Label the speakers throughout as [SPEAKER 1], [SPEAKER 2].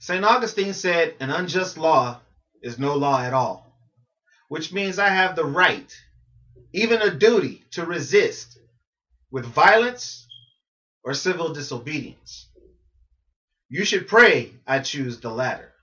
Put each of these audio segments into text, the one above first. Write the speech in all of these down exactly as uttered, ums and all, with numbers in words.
[SPEAKER 1] Saint Augustine said, an unjust law is no law at all, which means I have the right, even a duty, to resist with violence or civil disobedience. You should pray I choose the latter.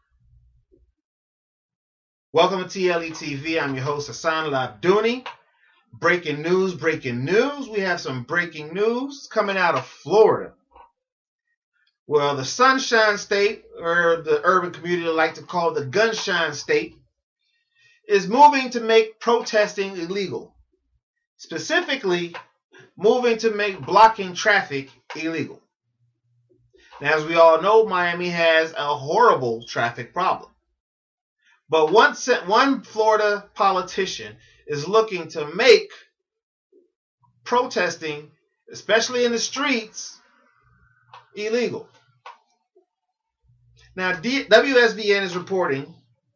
[SPEAKER 1] Welcome to T L E T V. I'm your host, Hassan Labduni. Breaking news, breaking news. We have some breaking news coming out of Florida. Well, the Sunshine State, or the urban community like to call the Gunshine State, is moving to make protesting illegal. Specifically, moving to make blocking traffic illegal. Now, as we all know, Miami has a horrible traffic problem. But one, one Florida politician is looking to make protesting, especially in the streets, illegal. Now, W S V N is reporting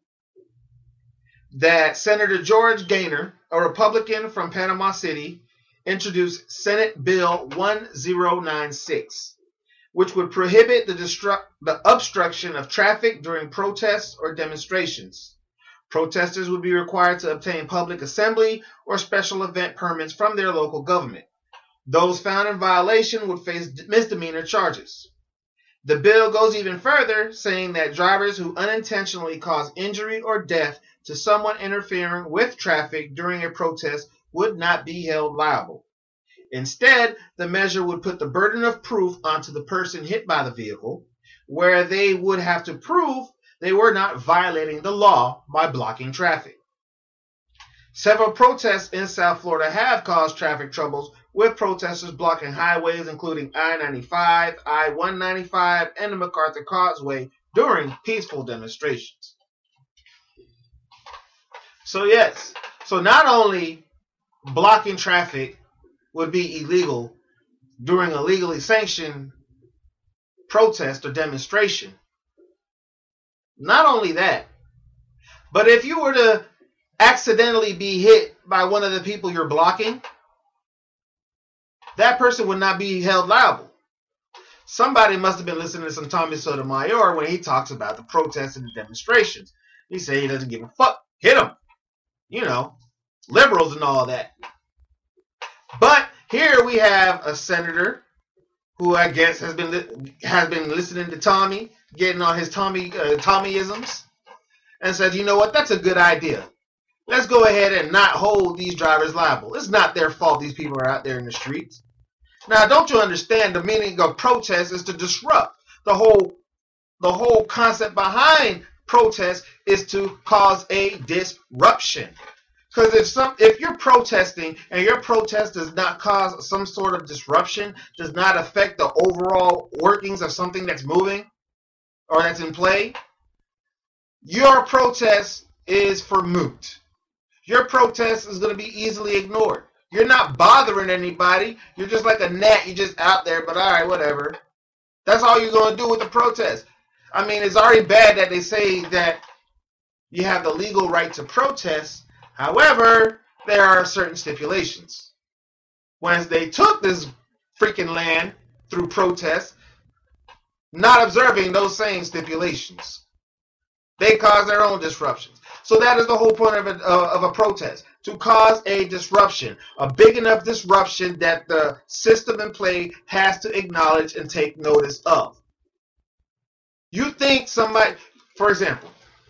[SPEAKER 1] that Senator George Gaynor, a Republican from Panama City, introduced Senate Bill one zero nine six, which would prohibit the, destru- the obstruction of traffic during protests or demonstrations. Protesters would be required to obtain public assembly or special event permits from their local government. Those found in violation would face misdemeanor charges. The bill goes even further, saying that drivers who unintentionally cause injury or death to someone interfering with traffic during a protest would not be held liable. Instead, the measure would put the burden of proof onto the person hit by the vehicle, where they would have to prove they were not violating the law by blocking traffic. Several protests in South Florida have caused traffic troubles, with protesters blocking highways including I ninety-five, I one ninety-five, and the MacArthur Causeway during peaceful demonstrations. So yes, so not only blocking traffic would be illegal during a legally sanctioned protest or demonstration, not only that, but if you were to accidentally be hit by one of the people you're blocking, that person would not be held liable. Somebody must have been listening to some Tommy Sotomayor when he talks about the protests and the demonstrations. He said he doesn't give a fuck. Hit them. You know, liberals and all that. But here we have a senator who I guess has been li- has been listening to Tommy, getting on his Tommy uh, Tommyisms, and said, you know what, that's a good idea. Let's go ahead and not hold these drivers liable. It's not their fault these people are out there in the streets. Now, don't you understand the meaning of protest is to disrupt. The whole, the whole concept behind protest is to cause a disruption. Because if some, if you're protesting and your protest does not cause some sort of disruption, does not affect the overall workings of something that's moving or that's in play, your protest is for moot. Your protest is going to be easily ignored. You're not bothering anybody. You're just like a gnat. You're just out there, but all right, whatever. That's all you're going to do with the protest. I mean, it's already bad that they say that you have the legal right to protest. However, there are certain stipulations. Once they took this freaking land through protest, not observing those same stipulations, they cause their own disruptions. So that is the whole point of a, uh, of a protest, to cause a disruption, a big enough disruption that the system in play has to acknowledge and take notice of. You think somebody, for example,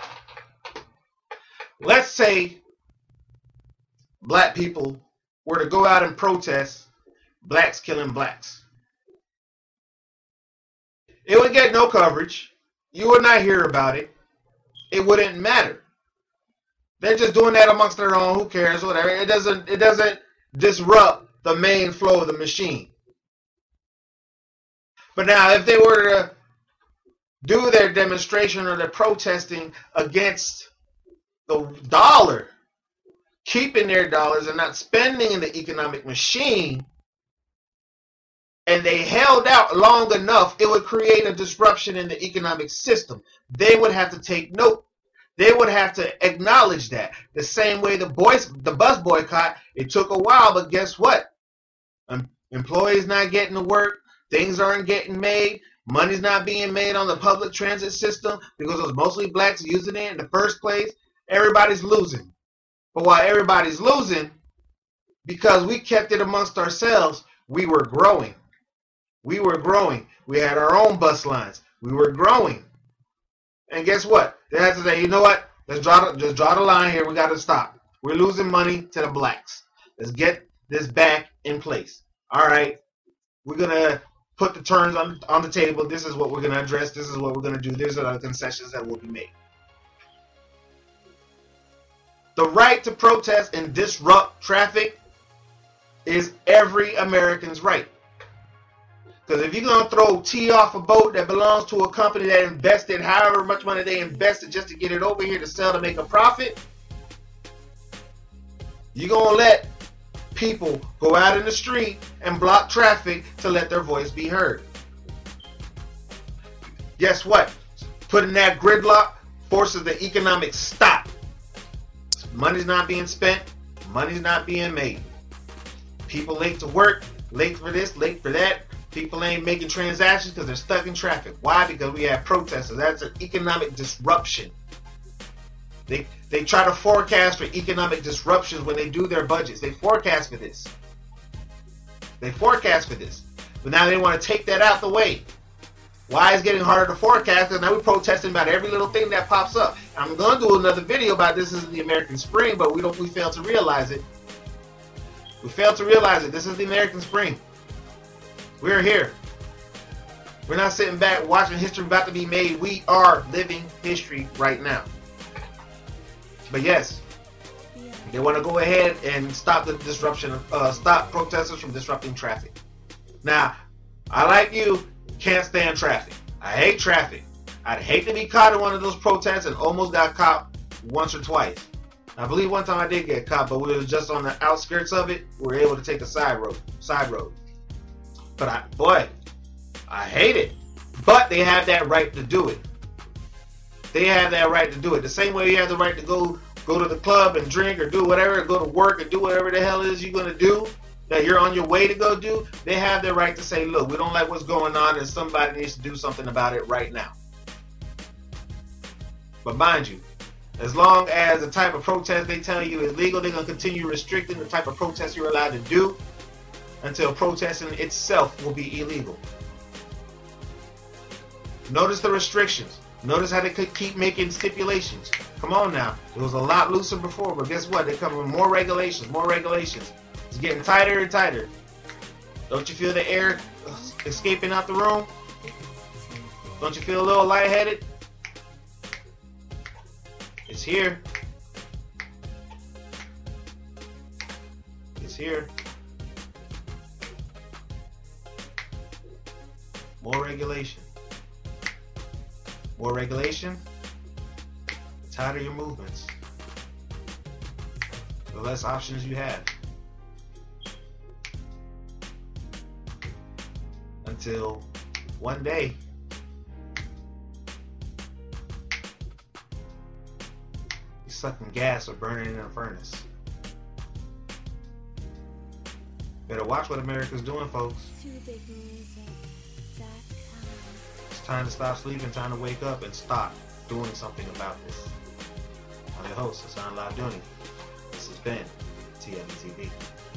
[SPEAKER 1] let's say black people were to go out and protest blacks killing blacks. It would get no coverage. You would not hear about it. It wouldn't matter. They're just doing that amongst their own. Who cares? Whatever. It doesn't. It doesn't disrupt the main flow of the machine. But now, if they were to do their demonstration or their protesting against the dollar, keeping their dollars and not spending in the economic machine, and they held out long enough, it would create a disruption in the economic system. They would have to take note. They would have to acknowledge that. The same way the boys, the bus boycott, it took a while, but guess what? Um, employees not getting to work, things aren't getting made. Money's not being made on the public transit system because it was mostly blacks using it in the first place. Everybody's losing. But while everybody's losing, because we kept it amongst ourselves, we were growing. We were growing. We had our own bus lines. We were growing. And guess what? They had to say, you know what? Let's draw the, just draw the line here. We got to stop. We're losing money to the blacks. Let's get this back in place. All right. We're going to put the terms on, on the table. This is what we're going to address. This is what we're going to do. These are the concessions that will be made. The right to protest and disrupt traffic is every American's right. Because if you're going to throw tea off a boat that belongs to a company that invested however much money they invested just to get it over here to sell to make a profit, you're going to let people go out in the street and block traffic to let their voice be heard. Guess what? Putting that gridlock forces the economic stop. Money's not being spent. Money's not being made. People late to work, late for this, late for that. People ain't making transactions because they're stuck in traffic. Why? Because we have protesters. That's an economic disruption. They they try to forecast for economic disruptions when they do their budgets. They forecast for this. They forecast for this. But now they want to take that out the way. Why it's getting harder to forecast? Because now we're protesting about every little thing that pops up. I'm going to do another video about this. This is the American Spring, but we don't we fail to realize it. We fail to realize it. This is the American Spring. We're here. We're not sitting back watching history about to be made. We are living history right now. But yes, they want to go ahead and stop the disruption, uh, stop protesters from disrupting traffic. Now, I like you, can't stand traffic. I hate traffic. I'd hate to be caught in one of those protests and almost got caught once or twice. I believe one time I did get caught, but we were just on the outskirts of it. We were able to take a side road, side road. But I, boy, I hate it. But they have that right to do it. They have that right to do it. The same way you have the right to go go to the club and drink or do whatever, go to work and do whatever the hell it is you're going to do, that you're on your way to go do, they have the right to say, look, we don't like what's going on and somebody needs to do something about it right now. But mind you, as long as the type of protest they tell you is legal, they're going to continue restricting the type of protest you're allowed to do until protesting itself will be illegal. Notice the restrictions. Notice how they could keep making stipulations. Come on now. It was a lot looser before, but guess what? They're coming with more regulations, more regulations. It's getting tighter and tighter. Don't you feel the air escaping out the room? Don't you feel a little lightheaded? It's here. It's here. More regulation. More regulation, the tighter your movements, the less options you have. Until one day, you're sucking gas or burning in a furnace. Better watch what America's doing, folks. It's time to stop sleeping, time to wake up and stop doing something about this. I'm your host, Hassan Laduni. This has been T M E T V.